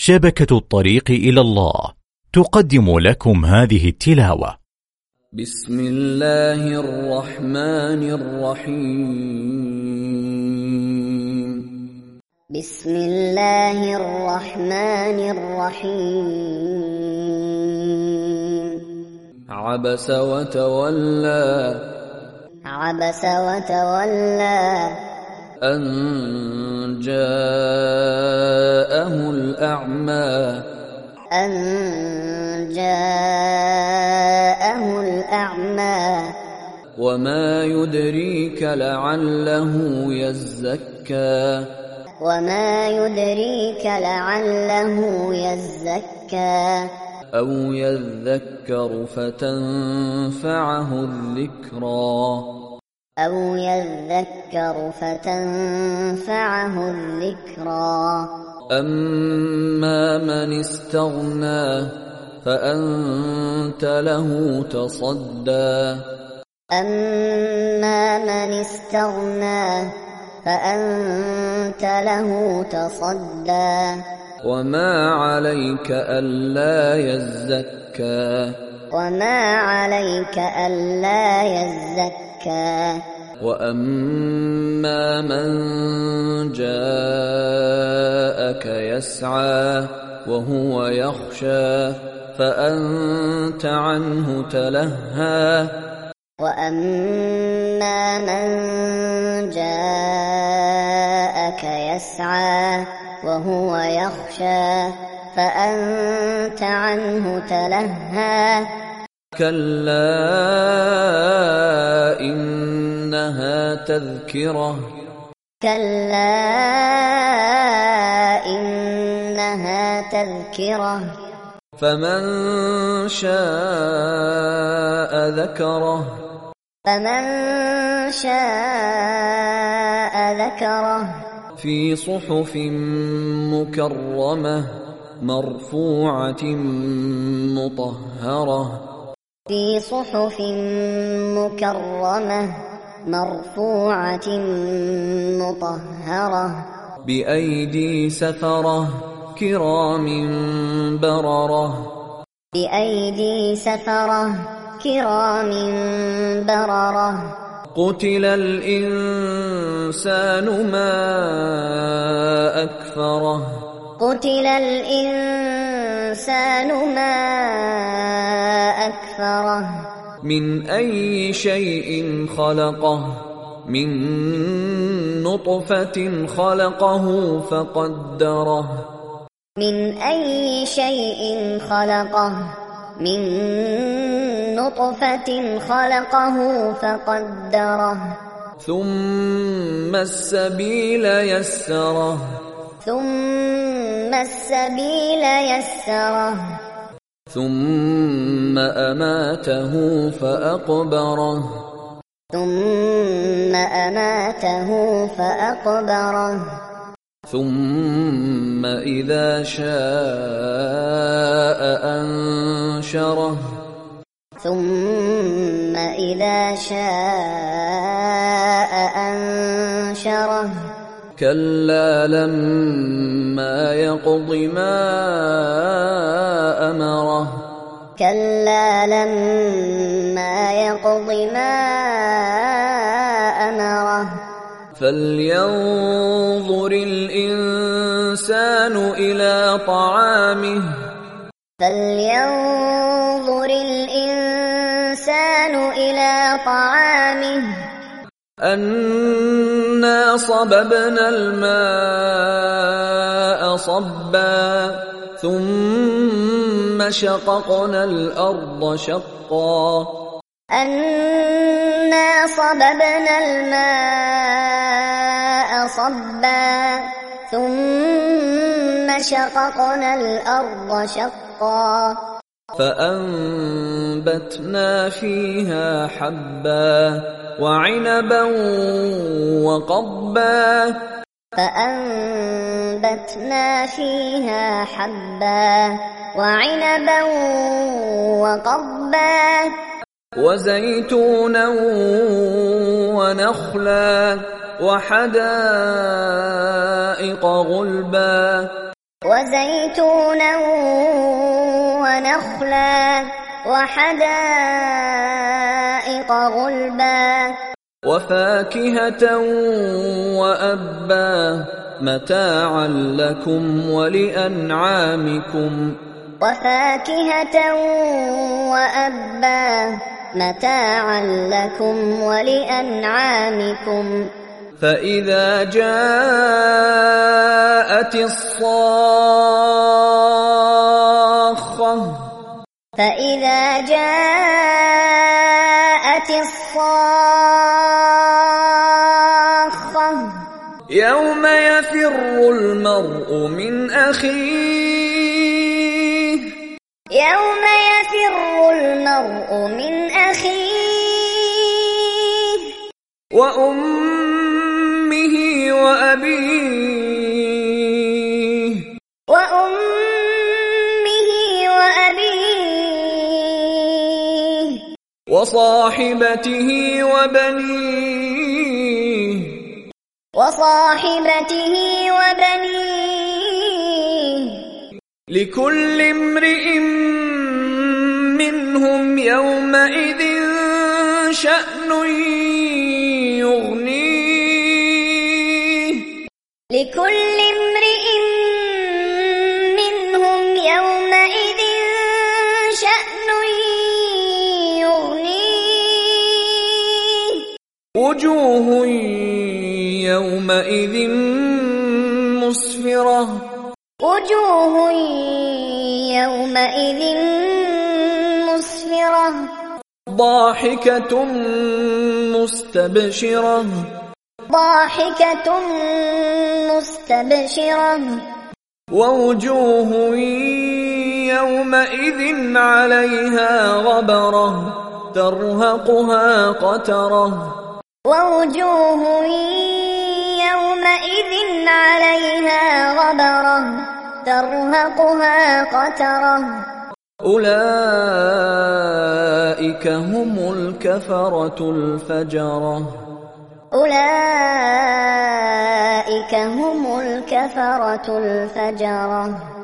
شبكة الطريق إلى الله تقدم لكم هذه التلاوة. بسم الله الرحمن الرحيم. بسم الله الرحمن الرحيم. عبس وتولى. عبس وتولى. أن جاءه الأعمى. أن جاءه الأعمى. وما يدريك لعله يزكى. وما يدريك لعله يزكى. أو يذكر فتنفعه الذكرى. أو يذكر فتنفعه الذكرى. أما من استغنى فأنت له تصدى. أما من استغنى فأنت له تصدى. وما عليك ألا يزكى. وما عليك ألا يزكى. وأما من جاءك يسعى وهو يخشى فأنت عنه تلهى. وأما من جاءك يسعى وهو يخشى فأنت عنه تلهى. كلا إنها تذكرة. كلا إنها تذكرة. فمن شاء ذكره. فمن شاء ذكره. في صحف مكرمة مرفوعة مطهرة. في صحف مكرمة مرفوعة مطهرة. بأيدي سفرة كرام بررة. بأيدي سفرة كرام بررة. قتل الإنسان ما أكفره. قتل الإنسان ما أكفره. من أي شيء خلقه. من نطفة خلقه فقدره. من أي شيء خلقه. من نطفة خلقه فقدره. ثم السبيل يسره. ثم السبيل يسره. ثم أماته فأقبره. ثم أماته فأقبره. ثم إذا شاء أنشره. ثم إذا شاء أنشره. كلا لما يقض ما أمره. كلا لما يقض ما أمره. فلينظر الإنسان إلى طعامه. فلينظر الإنسان إلى طعامه. أنا صببنا الماء صبا. ثم شققنا الأرض شقا. أنا صببنا الماء صبا. ثم شققنا الأرض شقا. فأنبتنا فيها حبا وعنبا وقضبا. فأنبتنا فيها حبا وعنبا وقضبا. وزيتونا ونخلا وحدائق غلبا. وزيتونا ونخلا وحدائق غلبا وفاكهة وأبا متاعا لكم ولأنعامكم وفاكهة وأبا متاعا لكم ولأنعامكم فإذا جاءت الصاخة فإذا جاءت الصاخة يوم يفر المرء من أخيه يوم يفر المرء من أخيه وأمه وأبيه وأمه وأبيه وصاحبته وبنيه وصاحبته وبنيه لكل امرئ منهم يومئذ شأن يغنيه لكل امرئ منهم يومئذ شأن يغنيه وجوه يومئذ مسفرة وجوه يومئذ مسفرة ضاحكة مستبشرة ضاحكة مستبشرة ووجوه يومئذ عليها غبرة ترهقها قترة ووجوه يومئذ عليها غبرة ترهقها قترة أولئك هم الكفرة الفجرة أولئك هم الكفرة الفجرة